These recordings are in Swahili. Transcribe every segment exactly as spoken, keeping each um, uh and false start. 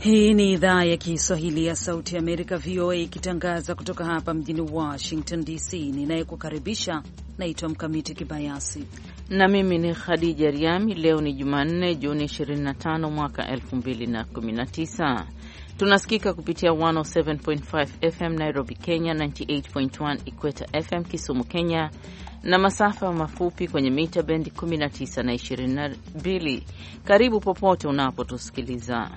Hii ni idhaa ya Kiswahili ya Sauti ya Amerika, V O A, ikitangaza kutoka hapa mjini Washington D C. Ninayekukaribisha naitwa Mkamiti Kibayasi na mimi ni Khadija Riami. Leo ni Jumanne, Juni ishirini na tano mwaka elfu mbili na kumi na tisa. Tunasikika kupitia mia moja saba nukta tano F M Nairobi, Kenya, tisini na nane nukta moja Ikweta F M Kisumu, Kenya, na masafa mafupi kwenye mita bendi kumi na tisa na ishirini na mbili. Karibu popote unapotusikiliza.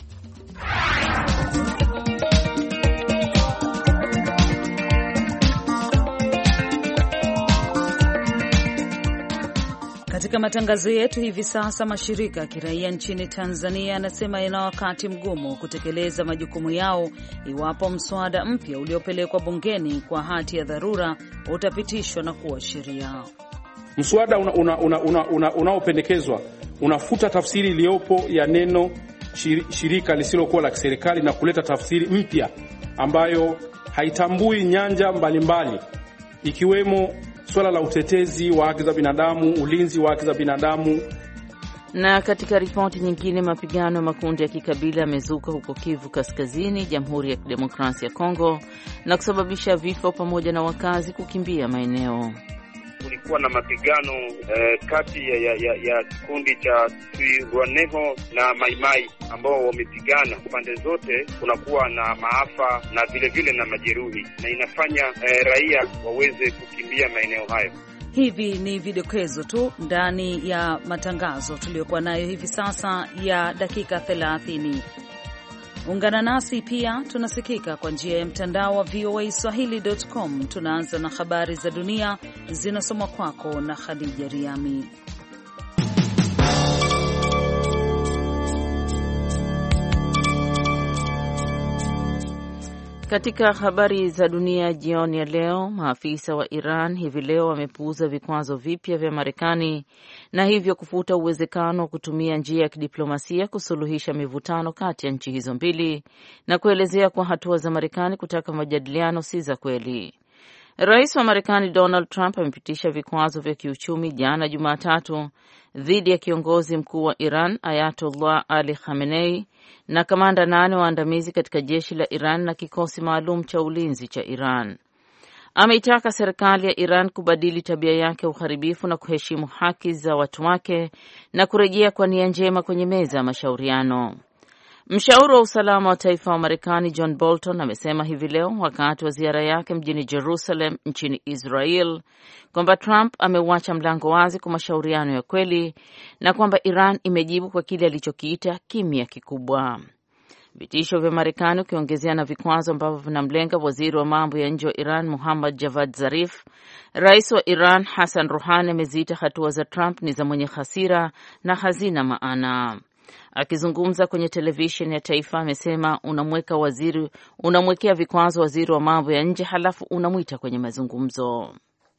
Katika matangazo yetu hivi sasa, mashirika ya kiraia nchini Tanzania yanasema yana wakati mgumu kutekeleza majukumu yao iwapo mswada mpya uliopelekwa bungeni kwa hati ya dharura utapitishwa na kuwa sheria. Mswada unaopendekezwa una, una, una unafuta tafsiri iliyopo ya neno shirika lisilokuwa la kiserikali na kuleta tafsiri mpya ambayo haitambui nyanja mbalimbali ikiwemo swala la utetezi wa haki za binadamu, ulinzi wa haki za binadamu. Na katika ripoti nyingine, mapigano ya makundi ya kikabila yamezuka huko Kivu Kaskazini, Jamhuri ya Kidemokrasia ya Kongo, na kusababisha vifo pamoja na wakazi kukimbia maeneo. Kulikuwa na mapigano eh, kati ya ya, ya, ya kikundi cha Twirwaneho na Maimai ambao wamepigana pande zote. Kunakuwa na maafa na vile vile na majeruhi, na inafanya eh, raia waweze kukimbia maeneo hayo. Hivi ni vidokezo tu ndani ya matangazo tuliyokuwa nayo hivi sasa ya dakika thelathini. Ungana nasi pia, tunasikika kwa njia ya mtandao wa V O A Swahili dot com. Tunaanza na habari za dunia zinasomwa kwako na Khadija Riami. Katika habari za dunia jioni ya leo, maafisa wa Iran hivi leo wamepuuza vikwazo vipya vya Marekani na hivyo kufuta uwezekano wa kutumia njia ya kidiplomasia kusuluhisha mivutano kati ya nchi hizo mbili na kuelezea kwa hatua za Marekani kutaka majadiliano si za kweli. Rais wa Marekani Donald Trump amepitisha vikwazo vya kiuchumi jana Jumatatu dhidi ya kiongozi mkuu wa Iran Ayatollah Ali Khamenei na kamanda nane waandamizi katika jeshi la Iran na kikosi maalum cha ulinzi cha Iran. Ameitaka serikali ya Iran kubadili tabia yake ya uharibifu na kuheshimu haki za watu wake na kurejea kwa nia njema kwenye meza ya mashauriano. Mshauri wa usalama wa taifa wa Marekani John Bolton amesema hivi leo wakati wa ziara yake mjini Jerusalem nchini Israel kwamba Trump ameuacha mlango wazi kwa mashauriano ya kweli na kwamba Iran imejibu kwa kile alichokiita kimya kikubwa. Vitisho vya Marekani ukiongezea na vikwazo ambavyo vinamlenga waziri wa mambo ya nje wa Iran Muhammad Javad Zarif, rais wa Iran Hassan Rouhani ameziita hatua za Trump ni za mwenye hasira na hazina maana. Akizungumza kwenye televisheni ya taifa amesema unamweka waziri unamwekea vikwazo waziri wa mambo ya nje halafu unamwita kwenye mazungumzo.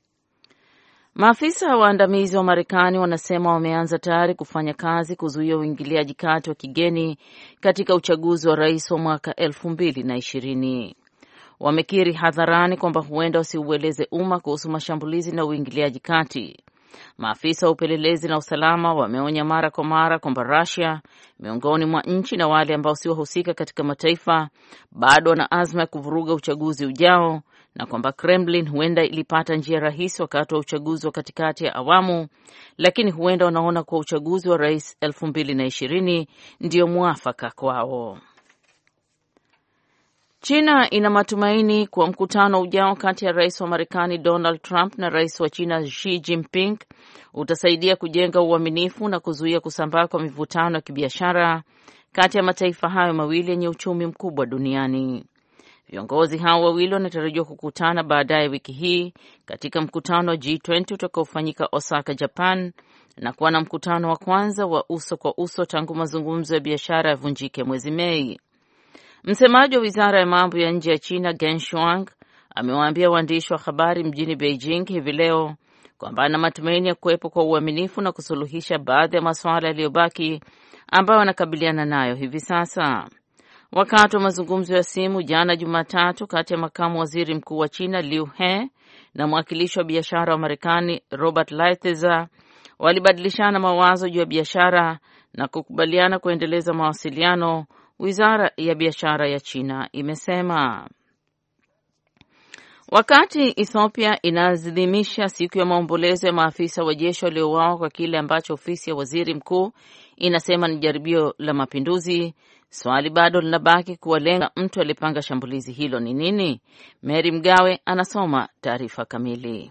Maafisa waandamizi wa Marekani wanasema wameanza tayari kufanya kazi kuzuia uingiliaji kati wa kigeni katika uchaguzi wa rais wa mwaka elfu mbili na ishirini. Wamekiri hadharani kwamba huenda wasiueleze umma kuhusu mashambulizi na uingiliaji kati. Maafisa wa upelelezi na usalama wameonya mara kwa mara kwamba Russia, miongoni mwa nchi na wale ambao si wahusika katika mataifa, bado wana azma ya kuvuruga uchaguzi ujao na kwamba Kremlin huenda ilipata njia rahisi wakati wa uchaguzi wa katikati ya awamu, lakini huenda wanaona kwa uchaguzi wa rais elfu mbili na ishirini ndio mwafaka kwao. China ina matumaini kwa mkutano ujao kati ya rais wa Marekani Donald Trump na rais wa China Xi Jinping utasaidia kujenga uaminifu na kuzuia kusambaa kwa mivutano ya kibiashara kati ya mataifa hayo mawili yenye uchumi mkubwa duniani. Viongozi hao wawili wanatarajiwa kukutana baadaye wiki hii katika mkutano wa G ishirini utakaofanyika Osaka, Japan, na kuwa na mkutano wa kwanza wa uso kwa uso tangu mazungumzo ya biashara yavunjike mwezi Mei. Msemaji wa wizara ya mambo ya nje ya China Geng Shuang amewaambia waandishi wa habari mjini Beijing hivi leo kwamba ana matumaini ya kuwepo kwa uaminifu na kusuluhisha baadhi ya masuala yaliyobaki ambayo wanakabiliana nayo hivi sasa. Wakati wa mazungumzo ya simu jana Jumatatu kati ya makamu waziri mkuu wa China Liu He na mwakilishi wa biashara wa Marekani Robert Lighthizer, walibadilishana mawazo juu ya biashara na kukubaliana kuendeleza mawasiliano, wizara ya biashara ya China imesema. Wakati Ethiopia inaadhimisha siku ya maombolezo ya maafisa wa jeshi waliouawa kwa kile ambacho ofisi ya waziri mkuu inasema ni jaribio la mapinduzi, swali bado linabaki kuwalenga mtu aliyepanga shambulizi hilo ni nini? Mary Mgawe anasoma taarifa kamili.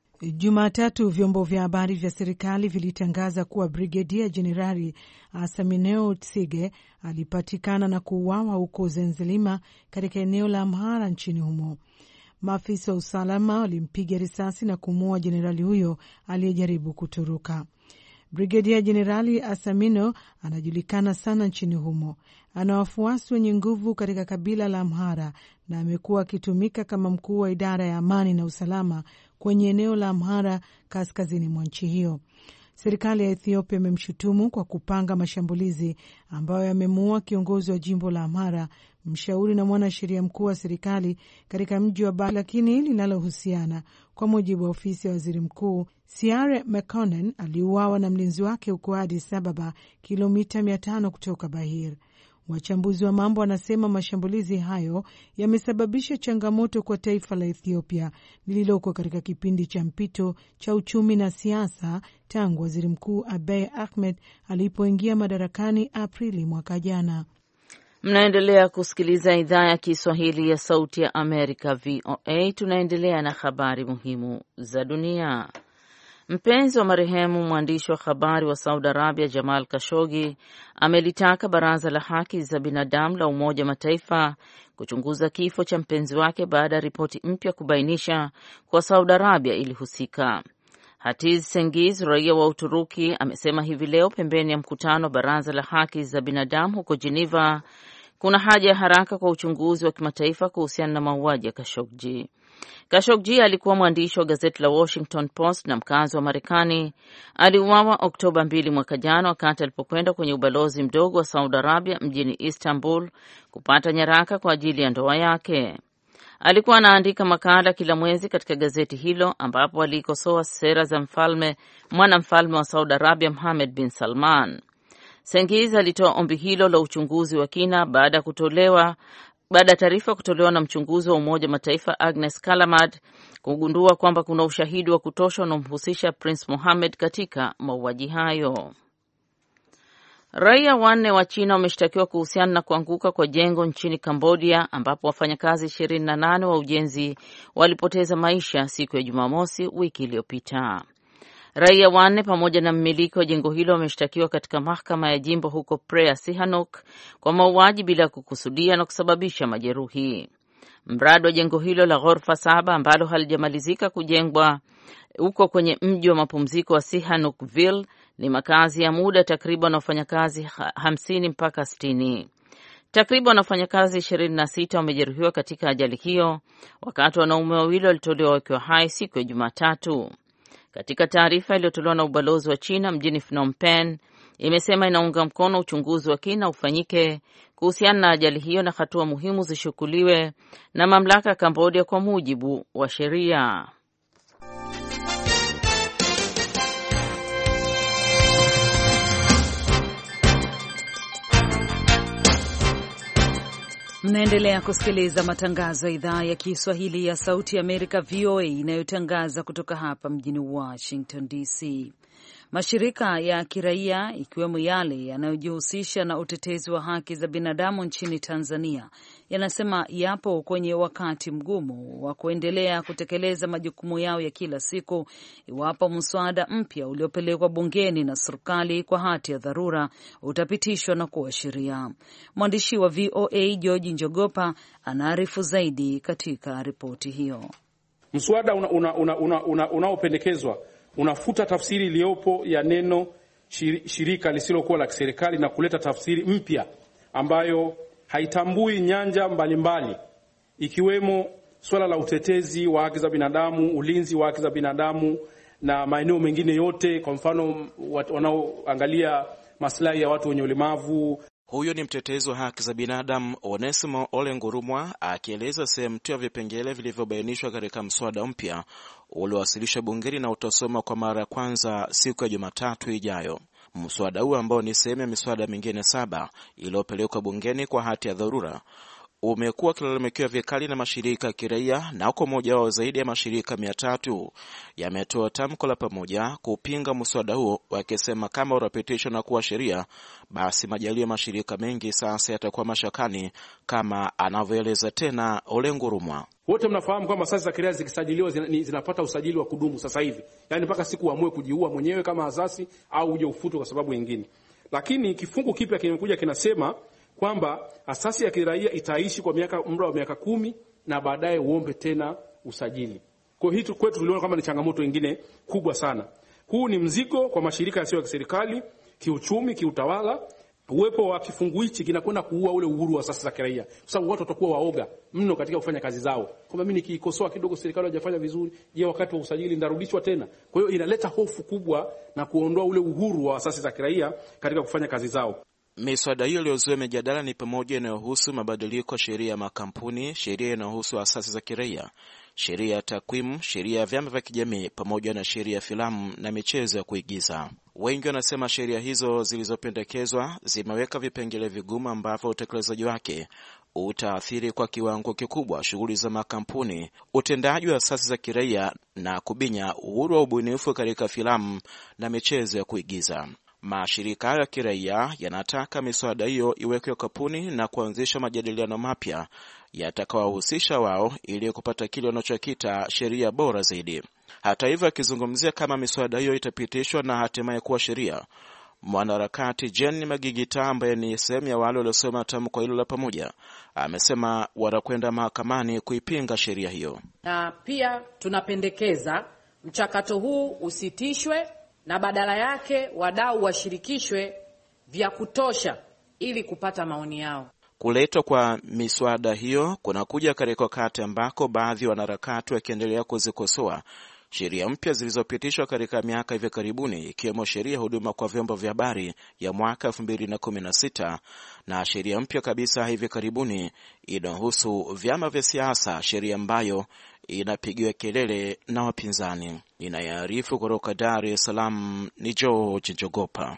Jumatatu vyombo vya habari vya serikali vilitangaza kuwa Brigedia Jenerali Asamineo Tsige alipatikana na kuuawa huko Zenzilima katika eneo la Amhara nchini humo. Maafisa wa usalama walimpiga risasi na kumuua jenerali huyo aliyejaribu kutoroka. Brigedia Jenerali Asamino anajulikana sana nchini humo. Ana wafuasi wenye nguvu katika kabila la Amhara na amekuwa akitumika kama mkuu wa idara ya amani na usalama kwenye eneo la Amhara kaskazini mwa nchi hiyo. Serikali ya Ethiopia imemshutumu kwa kupanga mashambulizi ambayo yamemuua kiongozi wa jimbo la Amhara, mshauri na mwanasheria mkuu wa serikali katika mji wa Bahir, lakini linalohusiana. Kwa mujibu wa ofisi ya waziri mkuu, Siare Mekonnen aliuawa na mlinzi wake huko Addis Ababa, kilomita mia tano kutoka Bahir. Wachambuzi wa mambo wanasema mashambulizi hayo yamesababisha changamoto kwa taifa la Ethiopia lililoko katika kipindi cha mpito cha uchumi na siasa tangu waziri mkuu Abiy Ahmed alipoingia madarakani Aprili mwaka jana. Mnaendelea kusikiliza idhaa ya Kiswahili ya Sauti ya Amerika, V O A. Tunaendelea na habari muhimu za dunia. Mpenzi wa marehemu mwandishi wa habari wa Saudi Arabia Jamal Khashoggi amelitaka Baraza la Haki za Binadamu la Umoja Mataifa kuchunguza kifo cha mpenzi wake baada ya ripoti mpya kubainisha kwa Saudi Arabia ilihusika. Hatiz Cengiz, raia wa Uturuki, amesema hivi leo pembeni ya mkutano wa Baraza la Haki za Binadamu huko Geneva kuna haja ya haraka kwa uchunguzi wa kimataifa kuhusiana na mauaji ya Khashoggi. Khashoggi alikuwa mwandishi wa gazeti la Washington Post na mkazi wa Marekani. Aliuawa Oktoba mbili mwaka jana wakati alipokwenda kwenye ubalozi mdogo wa Saudi Arabia mjini Istanbul kupata nyaraka kwa ajili ya ndoa yake. Alikuwa anaandika makala kila mwezi katika gazeti hilo ambapo alikosoa sera za mfalme mwanamfalme wa Saudi Arabia Mohammed bin Salman. Cengiz alitoa ombi hilo la uchunguzi wa kina baada ya kutolewa baada ya taarifa kutolewa na mchunguzi wa Umoja Mataifa Agnes Callamard kugundua kwamba kuna ushahidi wa kutosha unaomhusisha Prince Mohammed katika mauaji hayo. Raia wanne wa China wameshtakiwa kuhusiana na kuanguka kwa jengo nchini Cambodia ambapo wafanyakazi ishirini na nane wa ujenzi walipoteza maisha siku ya Jumamosi wiki iliyopita. Raia wanne pamoja na mmiliki wa jengo hilo wameshtakiwa katika mahakama ya jimbo huko Prea Sihanouk kwa mauaji bila kukusudia na kusababisha majeruhi. Mradi wa jengo hilo la ghorofa saba ambalo halijamalizika kujengwa huko kwenye mji wa mapumziko wa Sihanoukville ni makazi ya muda takriban wafanyakazi hamsini mpaka sitini. Takriban wafanyakazi ishirini na sita wamejeruhiwa katika ajali hiyo, wakati wanaume wawili walitolewa wakiwa hai siku ya Jumatatu. Katika taarifa iliyotolewa na ubalozi wa China mjini Phnom Penh, imesema inaunga mkono uchunguzi wa kina ufanyike kuhusiana na ajali hiyo na hatua muhimu zishukuliwe na mamlaka ya Cambodia kwa mujibu wa sheria. Mnaendelea kusikiliza matangazo ya idhaa ya Kiswahili ya Sauti ya Amerika, V O A, inayotangaza kutoka hapa mjini Washington D C. Mashirika ya kiraia ikiwemo yale yanayojihusisha na utetezi wa haki za binadamu nchini Tanzania yanasema yapo kwenye wakati mgumu wa kuendelea kutekeleza majukumu yao ya kila siku iwapo mswada mpya uliopelekwa bungeni na serikali kwa hati ya dharura utapitishwa na kuwa sheria. Mwandishi wa V O A George Njogopa anaarifu zaidi katika ripoti hiyo. Mswada unaopendekezwa una, una, una, una unafuta tafsiri iliyopo ya neno shirika lisilokuwa la kiserikali na kuleta tafsiri mpya ambayo haitambui nyanja mbalimbali mbali, ikiwemo swala la utetezi wa haki za binadamu, ulinzi wa haki za binadamu na maeneo mengine yote, kwa mfano wanaoangalia maslahi ya watu wenye ulemavu. Huyo ni mtetezi wa haki za binadamu Onesimo Ole Ngurumwa akieleza sehemu tu ya vipengele vilivyobainishwa katika mswada mpya uliowasilishwa bungeni na utasoma kwa mara ya kwanza siku ya Jumatatu ijayo. Mswada huo ambao ni sehemu ya miswada mingine saba iliyopelekwa bungeni kwa hati ya dharura umekuwa ukilalamikiwa vikali na mashirika ya kiraia, na kwa moja wao zaidi ya mashirika mia tatu yametoa tamko la pamoja kupinga mswada huo, wakisema kama utapitishwa na kuwa sheria, basi majalio ya mashirika mengi sasa yatakuwa mashakani, kama anavyoeleza tena Ole Ngurumwa. Wote mnafahamu kwamba asasi za kiraia zikisajiliwa zina, zinapata usajili wa kudumu sasa hivi. Yaani mpaka siku uamue kujiua mwenyewe kama asasi au uje ufutwe kwa sababu nyingine. Lakini kifungu kipya kimekuja kinasema kwamba asasi ya kiraia itaishi kwa miaka muda wa miaka kumi na baadaye uombe tena usajili. Kwa hiyo kwetu tuliona kama ni changamoto nyingine kubwa sana. Huu ni mzigo kwa mashirika yasiyo ya kiserikali, kiuchumi, kiutawala. Uwepo wa kifungu hichi kinakwenda kuua ule uhuru wa asasi za kiraia. Kwa sababu watu watakuwa waoga mno katika kufanya kazi zao. Kwamba mimi nikikosoa kidogo serikali haijafanya vizuri, je, wakati wa usajili ndarudishwa tena? Kwa hiyo inaleta hofu kubwa na kuondoa ule uhuru wa asasi za kiraia katika kufanya kazi zao. Miswada hiyo iliyozua mijadala ni pamoja inayohusu mabadiliko sheria ya makampuni, sheria inayohusu asasi za kiraia, sheria ya takwimu, sheria ya vyama vya kijamii, pamoja na sheria ya filamu na michezo ya kuigiza. Wengi wanasema sheria hizo zilizopendekezwa zimeweka vipengele vigumu ambavyo utekelezaji wake utaathiri kwa kiwango kikubwa shughuli za makampuni, utendaji wa asasi za kiraia na kubinya uhuru wa ubunifu katika filamu na michezo ya kuigiza. Mashirika ya kiraia yanataka miswada hiyo iwekwe kapuni na kuanzisha majadiliano mapya yatakayowahusisha wao ili kupata kile wanachokita sheria bora zaidi. Hata hivyo, akizungumzia kama miswada hiyo itapitishwa na hatimaye kuwa sheria, mwanaharakati Jen Magigita ambaye ni sehemu ya wale waliosoma tamko hilo la pamoja amesema watakwenda mahakamani kuipinga sheria hiyo. Na pia tunapendekeza mchakato huu usitishwe na badala yake wadau washirikishwe vya kutosha ili kupata maoni yao. Kuletwa kwa miswada hiyo kunakuja katika wakati ambako baadhi ya wanaharakati wakiendelea kuzikosoa sheria mpya zilizopitishwa katika miaka hivi karibuni, ikiwemo sheria huduma kwa vyombo vya habari ya mwaka elfu mbili na kumi na sita na sheria mpya kabisa hivi karibuni inahusu vyama vya siasa, sheria ambayo inapigiwa kelele na wapinzani. Inayoarifu kutoka Dar es Salaam ni George Njogopa.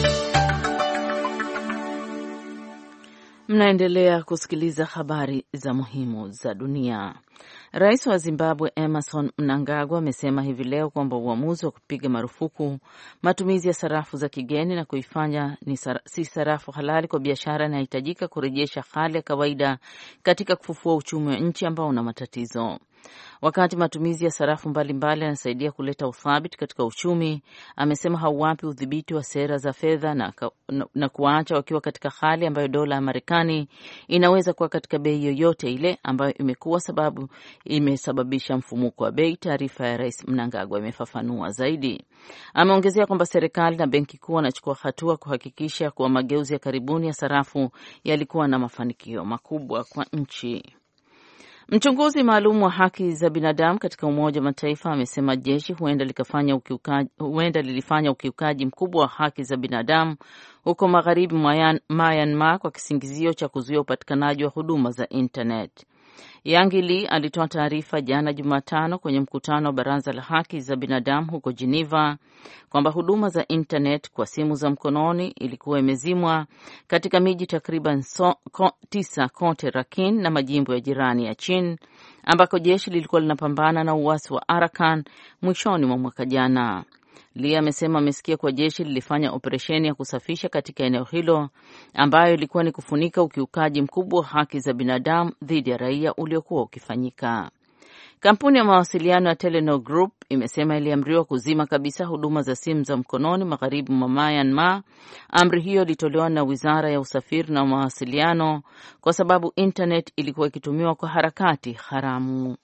Mnaendelea kusikiliza habari za muhimu za dunia. Rais wa Zimbabwe Emmerson Mnangagwa amesema hivi leo kwamba uamuzi wa kupiga marufuku matumizi ya sarafu za kigeni na kuifanya ni sar- si sarafu halali kwa biashara inahitajika kurejesha hali ya kawaida katika kufufua uchumi wa nchi ambao una matatizo. Wakati matumizi ya sarafu mbalimbali yanasaidia kuleta uthabiti katika uchumi, amesema hauwapi udhibiti wa sera za fedha na, na, na kuacha wakiwa katika hali ambayo dola ya Marekani inaweza kuwa katika bei yoyote ile ambayo imekuwa sababu imesababisha mfumuko wa bei. Taarifa ya Rais Mnangagwa imefafanua zaidi. Ameongezea kwamba serikali na benki kuu wanachukua hatua kuhakikisha kuwa mageuzi ya karibuni ya sarafu yalikuwa na mafanikio makubwa kwa nchi. Mchunguzi maalum wa haki za binadamu katika Umoja wa Mataifa amesema jeshi huenda likafanya ukiukaji, huenda lilifanya ukiukaji mkubwa wa haki za binadamu huko magharibi mwa Myanmar kwa kisingizio cha kuzuia upatikanaji wa huduma za internet. Yangi Lee alitoa taarifa jana Jumatano kwenye mkutano wa Baraza la Haki za Binadamu huko Geneva kwamba huduma za internet kwa simu za mkononi ilikuwa imezimwa katika miji takriban so, ko, tisa kote Rakhine na majimbo ya jirani ya Chin ambako jeshi lilikuwa linapambana na uasi wa Arakan mwishoni mwa mwaka jana. Lee amesema amesikia kwa jeshi lilifanya operesheni ya kusafisha katika eneo hilo ambayo ilikuwa ni kufunika ukiukaji mkubwa wa haki za binadamu dhidi ya raia uliokuwa ukifanyika. Kampuni ya mawasiliano ya Telenor Group imesema iliamriwa kuzima kabisa huduma za simu za mkononi magharibi mwa Myanmar. Amri hiyo ilitolewa na Wizara ya Usafiri na Mawasiliano kwa sababu internet ilikuwa ikitumiwa kwa harakati haramu.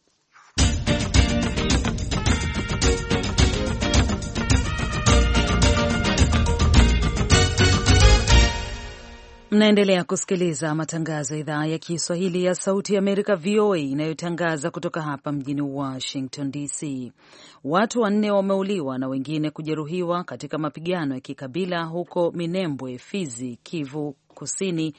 Mnaendelea kusikiliza matangazo ya idhaa ya Kiswahili ya Sauti ya Amerika V O A inayotangaza kutoka hapa mjini Washington D C. Watu wanne wameuliwa na wengine kujeruhiwa katika mapigano ya kikabila huko Minembwe, Fizi, Kivu Kusini,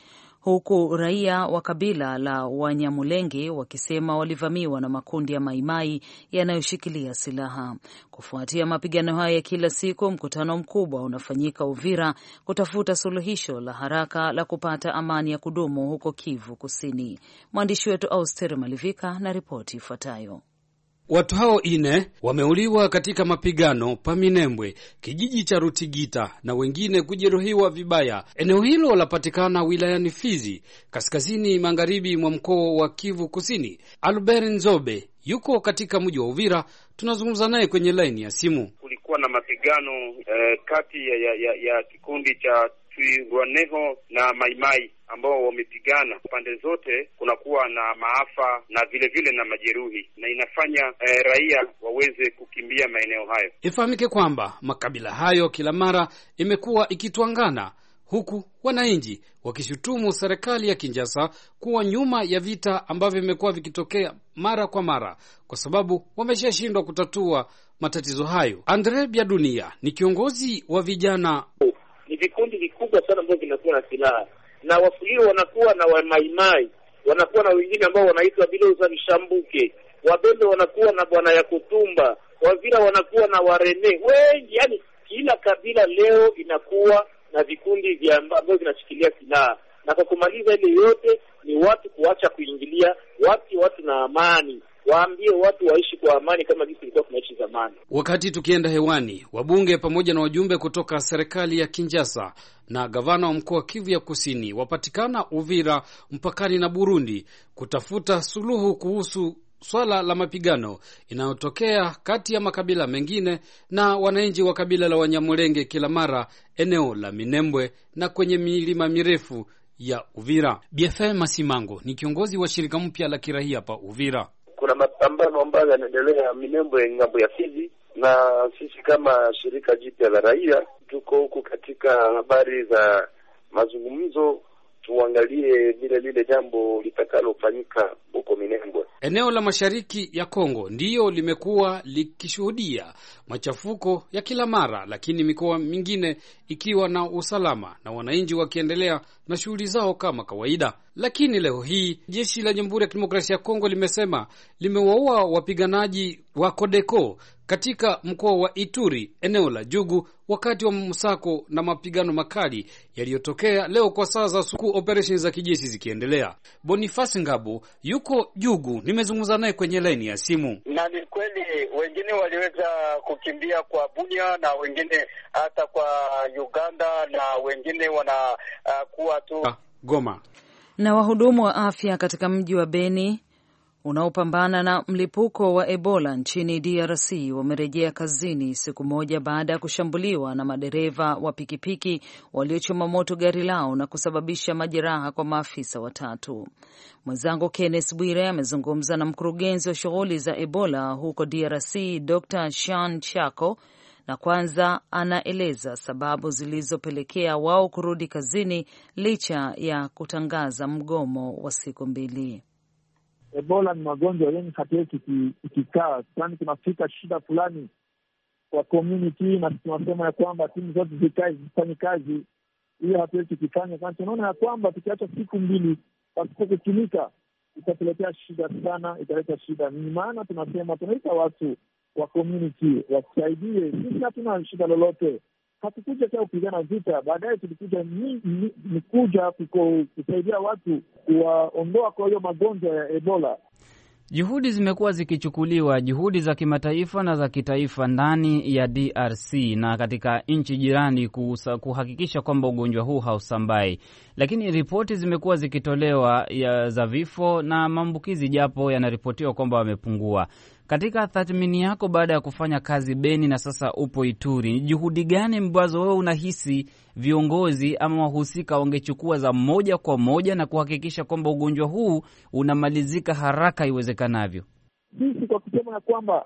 huku raia wa kabila la Wanyamulenge wakisema walivamiwa na makundi ya maimai yanayoshikilia silaha. Kufuatia mapigano haya ya kila siku, mkutano mkubwa unafanyika Uvira kutafuta suluhisho la haraka la kupata amani ya kudumu huko Kivu Kusini. Mwandishi wetu Auster Malivika na ripoti ifuatayo. Watu hao ine wameuliwa katika mapigano pa Minembwe, kijiji cha Rutigita, na wengine kujeruhiwa vibaya. Eneo hilo lapatikana wilayani Fizi, kaskazini magharibi mwa mkoa wa Kivu Kusini. Albert Nzobe yuko katika mji wa Uvira, tunazungumza naye kwenye laini ya simu. Kulikuwa na mapigano eh, kati ya, ya, ya, ya kikundi cha Twirwaneho na Maimai ambao wamepigana pande zote. Kunakuwa na maafa na vile vile na majeruhi, na inafanya eh, raia waweze kukimbia maeneo hayo. Ifahamike kwamba makabila hayo kila mara imekuwa ikitwangana, huku wananchi wakishutumu serikali ya Kinshasa kuwa nyuma ya vita ambavyo vimekuwa vikitokea mara kwa mara, kwa sababu wameshashindwa kutatua matatizo hayo. Andre Biadunia ni kiongozi wa vijana. Ni vikundi vikubwa sana ambavyo vinakuwa na silaha, na Wafuliro wanakuwa na Wamaimai, wanakuwa na wengine ambao wanaitwa Biloza Bishambuke, Wabembe wanakuwa na Bwana ya Kutumba, Wavira wanakuwa na Warene wengi. Yani kila kabila leo inakuwa na vikundi vya ambavyo vinashikilia silaha, na kwa kumaliza ile yote ni watu kuacha kuingilia watu watu na amani, waambie watu waishi kwa amani kama jinsi ilikuwa tunaishi zamani. Wakati tukienda hewani, wabunge pamoja na wajumbe kutoka serikali ya Kinshasa na gavana wa mkoa Kivu ya Kusini wapatikana Uvira mpakani na Burundi kutafuta suluhu kuhusu swala la mapigano inayotokea kati ya makabila mengine na wananchi wa kabila la Wanyamulenge kila mara eneo la Minembwe na kwenye milima mirefu ya Uvira. B F M Masimango ni kiongozi wa shirika mpya la kiraia pa Uvira. Kuna mapambano ambayo yanaendelea Minembwe ngambo ya Fizi, na sisi kama shirika jipya la raia tuko huku katika habari za mazungumzo, tuangalie vile lile jambo litakalofanyika huko Minembwe. Eneo la mashariki ya Kongo ndiyo limekuwa likishuhudia machafuko ya kila mara, lakini mikoa mingine ikiwa na usalama na wananchi wakiendelea na shughuli zao kama kawaida. Lakini leo hii jeshi la Jamhuri ya Kidemokrasia ya Kongo limesema limewaua wapiganaji wa Kodeko katika mkoa wa Ituri, eneo la Jugu, wakati wa msako na mapigano makali yaliyotokea leo kwa saa za usiku, operesheni za kijeshi zikiendelea. Boniface Ngabo yuko Jugu, nimezungumza naye kwenye laini ya simu. Na ni kweli wengine waliweza kukimbia kwa Bunia na wengine hata kwa Uganda na wengine wana uh, kuwa tu ah, Goma. Na wahudumu wa afya katika mji wa Beni unaopambana na mlipuko wa Ebola nchini D R C wamerejea kazini siku moja baada ya kushambuliwa na madereva wa pikipiki waliochoma moto gari lao na kusababisha majeraha kwa maafisa watatu. Mwenzangu Kenneth Bwire amezungumza na mkurugenzi wa shughuli za Ebola huko D R C, Doctor Sean Chako, na kwanza anaeleza sababu zilizopelekea wao kurudi kazini licha ya kutangaza mgomo wa siku mbili. Ebola ni magonjwa yenye hatuwezi ikikaa, kwani kunafika shida fulani kwa community na tunasema ya kwamba timu zote zikae zifanye kazi. Hiyo hatuwezi kufanya, kwani tunaona ya kwamba tukiacha siku mbili pasipo kutumika itatuletea shida sana, italeta shida. Ni maana tunasema tunaita watu wa community wasaidie. Sisi hatuna shida lolote, hatukuja kwa kupigana vita, baadaye tulikuja ni, ni, ni kuja kusaidia watu kuwaondoa kwa hiyo magonjwa ya Ebola. Juhudi zimekuwa zikichukuliwa, juhudi za kimataifa na za kitaifa ndani ya D R C na katika nchi jirani kusa, kuhakikisha kwamba ugonjwa huu hausambai. Lakini ripoti zimekuwa zikitolewa ya za vifo na maambukizi, japo yanaripotiwa kwamba wamepungua. Katika tathmini yako baada ya kufanya kazi Beni na sasa upo Ituri, juhudi gani ambazo wewe unahisi viongozi ama wahusika wangechukua za moja kwa moja na kuhakikisha kwamba ugonjwa huu unamalizika haraka iwezekanavyo? Sisi kwa kusema ya kwamba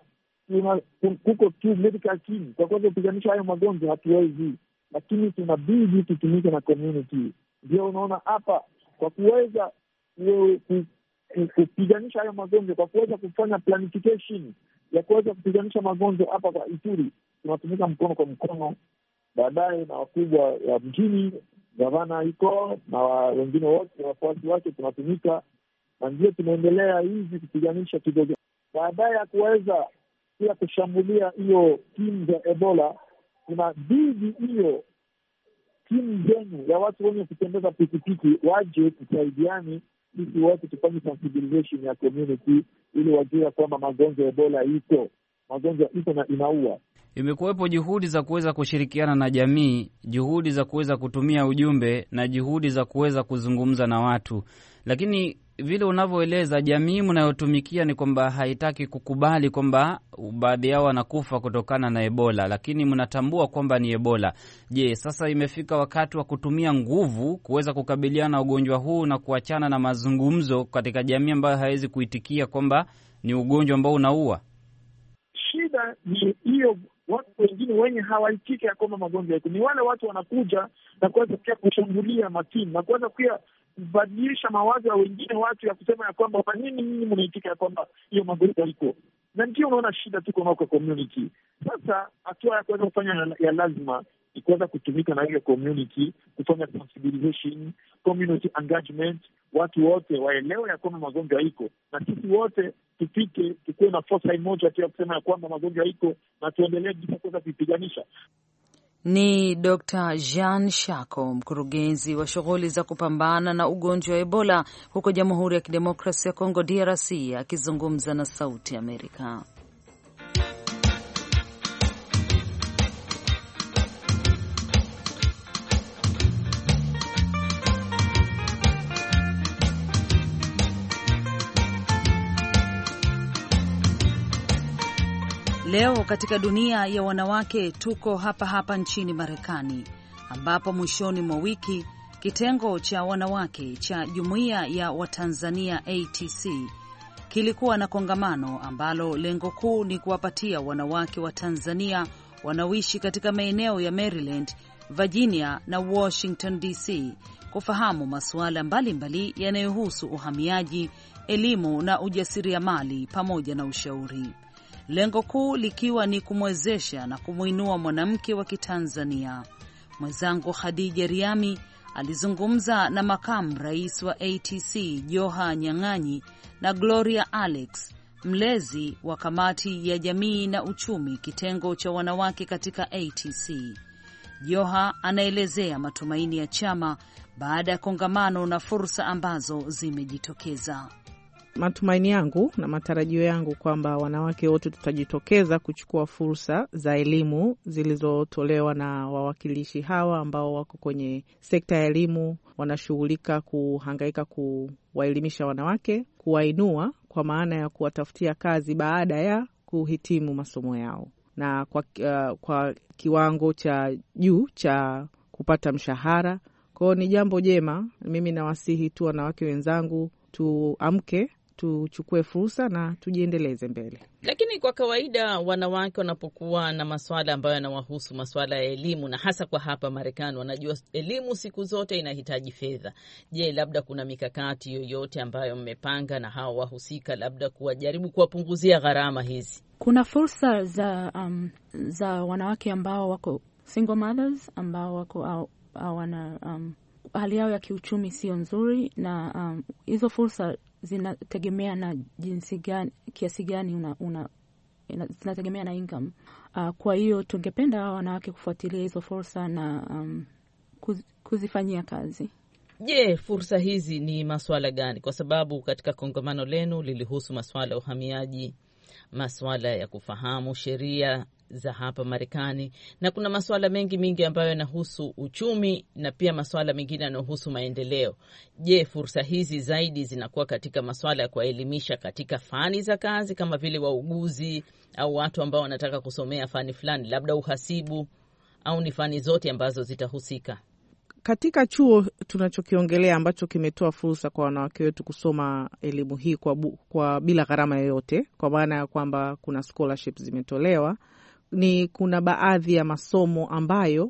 kuko tu medical team kwa kuweza kupiganisha hayo magonjwa hatuwezi, lakini tunabidi tutumike na community. Ndio unaona hapa kwa kuweza kupiganisha hayo magonjwa, kwa kuweza kufanya planification ya kuweza kupiganisha magonjwa hapa kwa Ituri, tunatumika mkono kwa mkono, baadaye na wakubwa ya mjini gavana iko na wengine wote wafuasi wake tunatumika, na ndio tunaendelea hivi kupiganisha kidogo. Baadaye ya kuweza pia kushambulia hiyo timu za Ebola, kuna bidi hiyo timu zenu ya watu wenye kutembeza pikipiki waje tusaidiane, sisi wote tufanye sensibilization ya community ili wajue kwamba magonjwa ya Ebola iko, magonjwa iko na inaua. Imekuwepo juhudi za kuweza kushirikiana na jamii, juhudi za kuweza kutumia ujumbe na juhudi za kuweza kuzungumza na watu, lakini vile unavyoeleza jamii mnayotumikia ni kwamba haitaki kukubali kwamba baadhi yao wanakufa kutokana na Ebola, lakini mnatambua kwamba ni Ebola. Je, sasa imefika wakati wa kutumia nguvu kuweza kukabiliana na ugonjwa huu na kuachana na mazungumzo katika jamii ambayo haiwezi kuitikia kwamba ni ugonjwa ambao unaua? Shida ni hiyo, watu wengine wenye hawaitiki ya kwamba magonjwa yako, ni wale watu wanakuja na kuweza pia kushambulia matimu na kuweza pia kubadilisha mawazo ya wengine watu ya kusema ya kwamba kwa nini nyinyi mnaitika ya kwamba hiyo magonjwa iko, na ndio unaona shida tuko nao kwa community. Sasa hatua ya kuweza kufanya ya lazima ni kuweza kutumika na hiyo community, kufanya sensibilization, community engagement, watu wote waelewe ya kwamba magonjwa iko, na sisi wote tupike, tukuwe na force moja ya kusema ya kwamba magonjwa iko na tuendelee kuweza kuipiganisha. Ni Doctor Jean Shako, mkurugenzi wa shughuli za kupambana na ugonjwa wa Ebola huko Jamhuri ya Kidemokrasia ya Kongo D R C, akizungumza na Sauti Amerika. Leo katika dunia ya wanawake tuko hapa hapa nchini Marekani, ambapo mwishoni mwa wiki kitengo cha wanawake cha Jumuiya ya Watanzania A T C kilikuwa na kongamano ambalo lengo kuu ni kuwapatia wanawake wa Tanzania wanaoishi katika maeneo ya Maryland, Virginia na Washington D C kufahamu masuala mbalimbali yanayohusu uhamiaji, elimu na ujasiriamali pamoja na ushauri. Lengo kuu likiwa ni kumwezesha na kumuinua mwanamke wa Kitanzania. Mwenzangu Khadija Riami alizungumza na makamu rais wa A T C Joha Nyang'anyi na Gloria Alex, mlezi wa kamati ya jamii na uchumi kitengo cha wanawake katika A T C. Joha anaelezea matumaini ya chama baada ya kongamano na fursa ambazo zimejitokeza. Matumaini yangu na matarajio yangu kwamba wanawake wote tutajitokeza kuchukua fursa za elimu zilizotolewa na wawakilishi hawa ambao wako kwenye sekta ya elimu, wanashughulika kuhangaika kuwaelimisha wanawake, kuwainua kwa maana ya kuwatafutia kazi baada ya kuhitimu masomo yao, na kwa, uh, kwa kiwango cha juu cha kupata mshahara. Kwa ni jambo jema. Mimi nawasihi tu wanawake wenzangu tuamke, tuchukue fursa na tujiendeleze mbele. Lakini kwa kawaida wanawake wanapokuwa na masuala ambayo yanawahusu, masuala ya elimu, na hasa kwa hapa Marekani, wanajua elimu siku zote inahitaji fedha. Je, labda kuna mikakati yoyote ambayo mmepanga na hao wahusika, labda kuwajaribu kuwapunguzia gharama hizi? Kuna fursa za um, za wanawake ambao wako single mothers, ambao wako au, au wana um, hali yao ya kiuchumi sio nzuri, na um, hizo fursa zinategemea na jinsi gani, kiasi gani una, una zinategemea na income. Uh, kwa hiyo tungependa wanawake kufuatilia hizo fursa na um, kuz, kuzifanyia kazi. Je, fursa hizi ni masuala gani? Kwa sababu katika kongamano lenu lilihusu masuala ya uhamiaji, masuala ya kufahamu sheria za hapa Marekani, na kuna masuala mengi mingi ambayo yanahusu uchumi na pia masuala mengine yanayohusu maendeleo. Je, fursa hizi zaidi zinakuwa katika masuala ya kuelimisha katika fani za kazi kama vile wauguzi au watu ambao wanataka kusomea fani fulani, labda uhasibu, au ni fani zote ambazo zitahusika? Katika chuo tunachokiongelea ambacho kimetoa fursa kwa wanawake wetu kusoma elimu hii kwa, bu, kwa bila gharama yoyote, kwa maana ya kwamba kuna scholarships zimetolewa, ni kuna baadhi ya masomo ambayo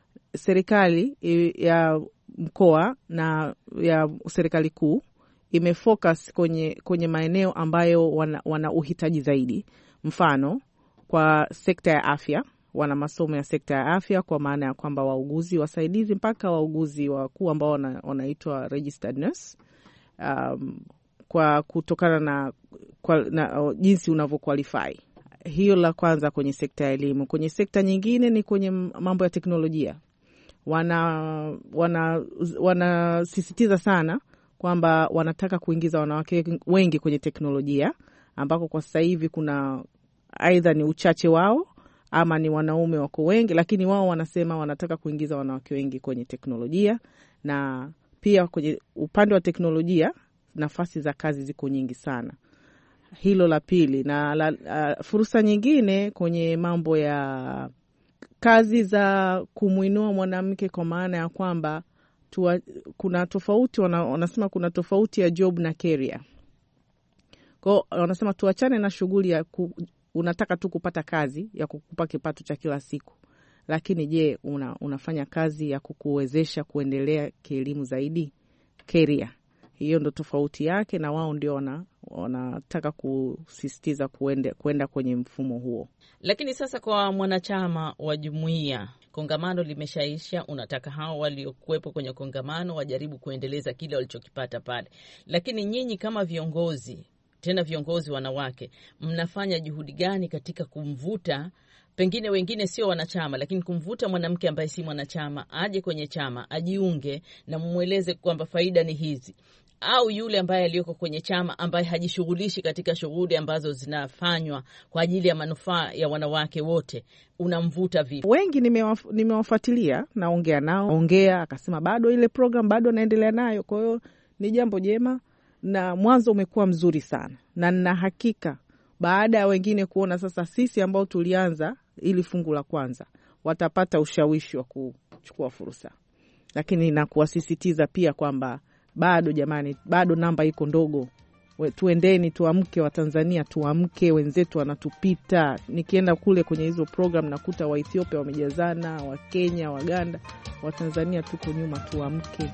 serikali ya mkoa na ya serikali kuu imefocus kwenye, kwenye maeneo ambayo wana, wana uhitaji zaidi. Mfano, kwa sekta ya afya wana masomo ya sekta ya afya, kwa maana ya kwamba wauguzi wasaidizi mpaka wauguzi wakuu ambao wanaitwa registered nurse, um, kwa kutokana na, kwa, na uh, jinsi unavyo qualify. Hiyo la kwanza kwenye sekta ya elimu. Kwenye sekta nyingine ni kwenye mambo ya teknolojia. Wana wana wanasisitiza sana kwamba wanataka kuingiza wanawake wengi kwenye teknolojia, ambako kwa sasa hivi kuna aidha ni uchache wao ama ni wanaume wako wengi, lakini wao wanasema wanataka kuingiza wanawake wengi kwenye teknolojia. Na pia kwenye upande wa teknolojia nafasi za kazi ziko nyingi sana. Hilo la pili. Na la, uh, fursa nyingine kwenye mambo ya kazi za kumuinua mwanamke, kwa maana ya kwamba tuwa, kuna tofauti wana, wanasema kuna tofauti ya job na career. Kwa wanasema tuachane na shughuli ya ku, unataka tu kupata kazi ya kukupa kipato cha kila siku, lakini je, una, unafanya kazi ya kukuwezesha kuendelea kielimu zaidi, career. Hiyo ndo tofauti yake, na wao ndio wana, wanataka kusisitiza kuende, kuenda kwenye mfumo huo. Lakini sasa kwa mwanachama wa jumuiya, kongamano limeshaisha, unataka hao waliokuwepo kwenye kongamano wajaribu kuendeleza kile walichokipata pale. Lakini nyinyi kama viongozi, tena viongozi wanawake, mnafanya juhudi gani katika kumvuta, pengine wengine sio wanachama, lakini kumvuta mwanamke ambaye si mwanachama aje kwenye chama, ajiunge na mmueleze kwamba faida ni hizi, au yule ambaye aliyoko kwenye chama ambaye hajishughulishi katika shughuli ambazo zinafanywa kwa ajili ya manufaa ya wanawake wote, unamvuta vipi? Wengi nimewaf, nimewafuatilia, naongea nao, ongea akasema bado ile program bado naendelea nayo. Kwa hiyo ni jambo jema na mwanzo umekuwa mzuri sana, na nina hakika baada ya wengine kuona sasa sisi ambao tulianza ili fungu la kwanza watapata ushawishi wa kuchukua fursa. Lakini na kuwasisitiza pia kwamba bado jamani, bado namba iko ndogo. Tuendeni, tuamke wa Tanzania, tuamke, wenzetu wanatupita. Nikienda kule kwenye hizo program nakuta wa Ethiopia wamejazana, wa Kenya, Waganda, wa Tanzania tuko nyuma, tuamke.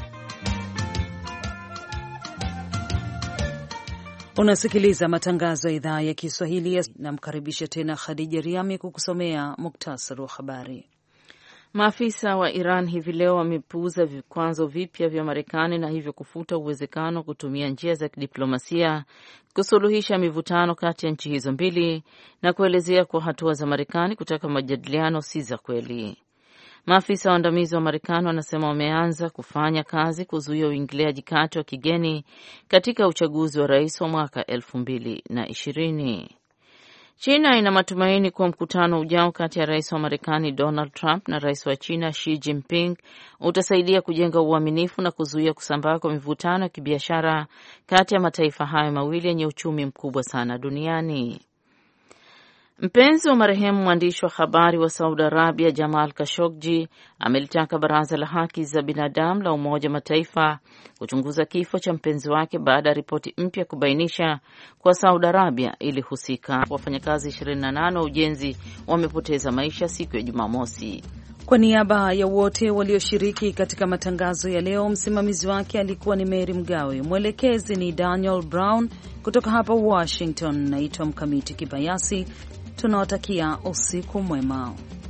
Unasikiliza matangazo ya idhaa ya Kiswahili. Namkaribisha tena Khadija Riami kukusomea muktasari wa habari. Maafisa wa Iran hivi leo wamepuuza vikwazo vipya vya Marekani na hivyo kufuta uwezekano wa kutumia njia za kidiplomasia kusuluhisha mivutano kati ya nchi hizo mbili, na kuelezea kwa hatua za Marekani kutaka majadiliano si za kweli. Maafisa waandamizi wa Marekani wanasema wameanza kufanya kazi kuzuia uingiliaji kati wa kigeni katika uchaguzi wa rais wa mwaka elfu mbili na ishirini. China ina matumaini kuwa mkutano ujao kati ya rais wa Marekani Donald Trump na rais wa China Xi Jinping utasaidia kujenga uaminifu na kuzuia kusambaa kwa mivutano ya kibiashara kati ya mataifa hayo mawili yenye uchumi mkubwa sana duniani. Mpenzi wa marehemu mwandishi wa habari wa Saudi Arabia Jamal Khashoggi amelitaka Baraza la Haki za Binadamu la Umoja wa Mataifa kuchunguza kifo cha mpenzi wake baada ya ripoti mpya kubainisha kwa Saudi Arabia ilihusika. Wafanyakazi ishirini na nane wa ujenzi wamepoteza maisha siku ya Jumamosi. Kwa niaba ya wote walioshiriki katika matangazo ya leo, msimamizi wake alikuwa ni Mary Mgawe, mwelekezi ni Daniel Brown. Kutoka hapa Washington, naitwa Mkamiti Kibayasi. Tunawatakia usiku mwema.